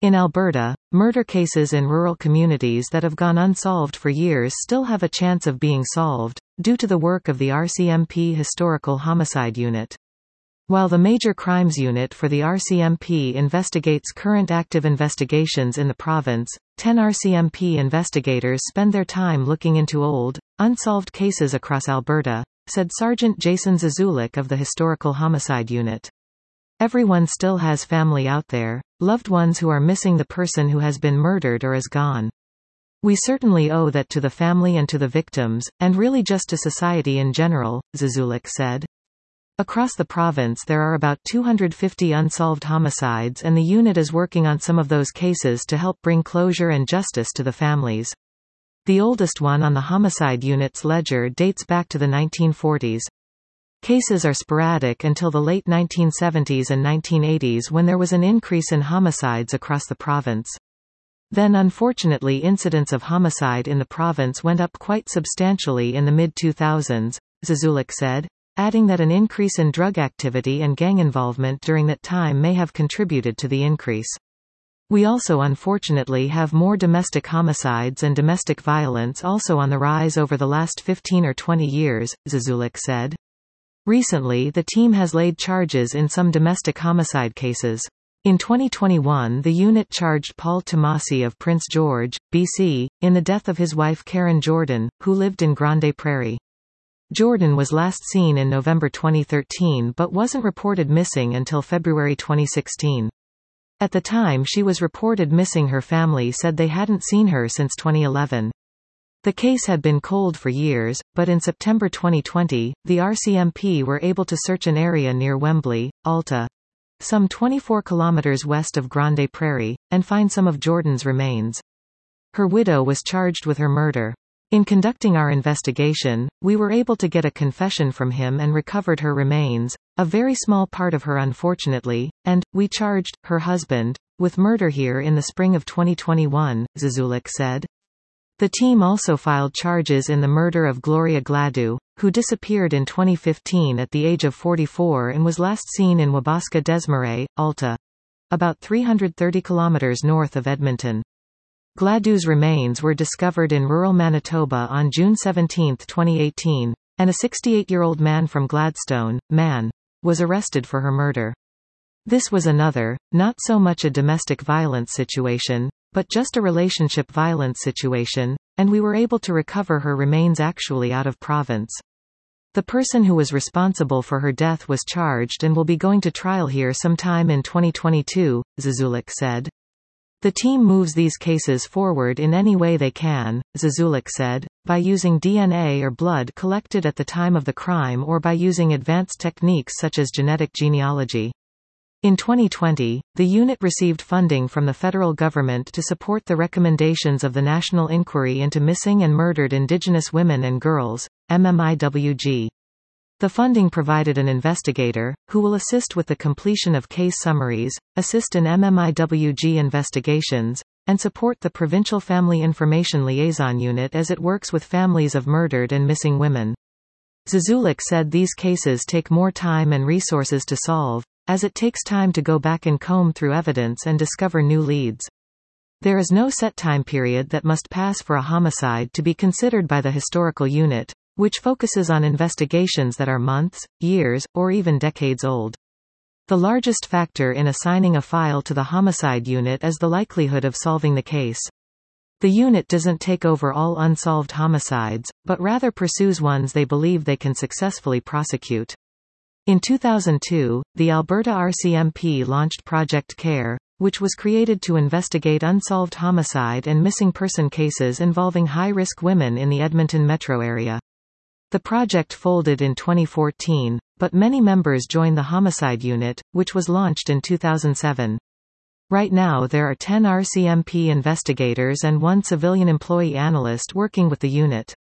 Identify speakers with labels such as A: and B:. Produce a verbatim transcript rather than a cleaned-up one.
A: In Alberta, murder cases in rural communities that have gone unsolved for years still have a chance of being solved, due to the work of the R C M P Historical Homicide Unit. While the Major Crimes Unit for the R C M P investigates current active investigations in the province, ten R C M P investigators spend their time looking into old, unsolved cases across Alberta, said Sergeant Jason Zazulik of the Historical Homicide Unit. Everyone still has family out there, loved ones who are missing the person who has been murdered or is gone. We certainly owe that to the family and to the victims, and really just to society in general, Zazulik said. Across the province there are about two hundred fifty unsolved homicides, and the unit is working on some of those cases to help bring closure and justice to the families. The oldest one on the homicide unit's ledger dates back to the nineteen forties. Cases are sporadic until the late nineteen seventies and nineteen eighties, when there was an increase in homicides across the province. Then unfortunately incidents of homicide in the province went up quite substantially in the mid two thousands, Zazulik said, adding that an increase in drug activity and gang involvement during that time may have contributed to the increase. We also unfortunately have more domestic homicides and domestic violence also on the rise over the last fifteen or twenty years, Zazulik said. Recently the team has laid charges in some domestic homicide cases. In twenty twenty-one the unit charged Paul Tomasi of Prince George, B C, in the death of his wife Karen Jordan, who lived in Grande Prairie. Jordan was last seen in November twenty thirteen but wasn't reported missing until February twenty sixteen. At the time she was reported missing, her family said they hadn't seen her since twenty eleven. The case had been cold for years, but in September twenty twenty, the R C M P were able to search an area near Wembley, Alta, some twenty-four kilometers west of Grande Prairie, and find some of Jordan's remains. Her widow was charged with her murder. In conducting our investigation, we were able to get a confession from him and recovered her remains, a very small part of her unfortunately, and, we charged, her husband, with murder here in the spring of twenty twenty-one, Zazulik said. The team also filed charges in the murder of Gloria Gladu, who disappeared in twenty fifteen at the age of forty-four and was last seen in Wabasca des Marais, Alta, about three hundred thirty kilometers north of Edmonton. Gladu's remains were discovered in rural Manitoba on June seventeenth twenty eighteen, and a sixty-eight-year-old man from Gladstone, Man, was arrested for her murder. This was another, not so much a domestic violence situation, but just a relationship violence situation, and we were able to recover her remains actually out of province. The person who was responsible for her death was charged and will be going to trial here sometime in twenty twenty-two, Zazulik said. The team moves these cases forward in any way they can, Zazulik said, by using D N A or blood collected at the time of the crime or by using advanced techniques such as genetic genealogy. In twenty twenty, the unit received funding from the federal government to support the recommendations of the National Inquiry into Missing and Murdered Indigenous Women and Girls, M M I W G. The funding provided an investigator, who will assist with the completion of case summaries, assist in M M I W G investigations, and support the Provincial Family Information Liaison Unit as it works with families of murdered and missing women. Zazulik said these cases take more time and resources to solve, as it takes time to go back and comb through evidence and discover new leads. There is no set time period that must pass for a homicide to be considered by the historical unit, which focuses on investigations that are months, years, or even decades old. The largest factor in assigning a file to the homicide unit is the likelihood of solving the case. The unit doesn't take over all unsolved homicides, but rather pursues ones they believe they can successfully prosecute. In two thousand two, the Alberta R C M P launched Project CARE, which was created to investigate unsolved homicide and missing person cases involving high-risk women in the Edmonton metro area. The project folded in twenty fourteen, but many members joined the Homicide Unit, which was launched in two thousand seven. Right now there are ten R C M P investigators and one civilian employee analyst working with the unit.